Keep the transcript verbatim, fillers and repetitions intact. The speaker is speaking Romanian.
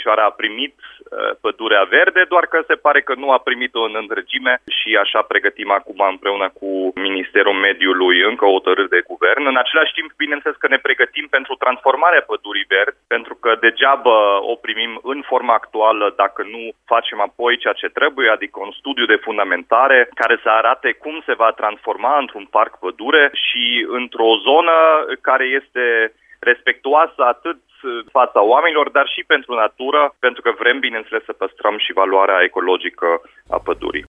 Timișoara a primit pădurea verde, doar că se pare că nu a primit-o în întregime și așa pregătim acum împreună cu Ministerul Mediului încă o hotărâre de guvern. În același timp, bineînțeles că ne pregătim pentru transformarea pădurii verzi, pentru că degeaba o primim în forma actuală dacă nu facem apoi ceea ce trebuie, adică un studiu de fundamentare care să arate cum se va transforma într-un parc pădure și într-o zonă care este respectuoasă atât fața oamenilor, dar și pentru natură, pentru că vrem, bineînțeles, să păstrăm și valoarea ecologică a pădurii.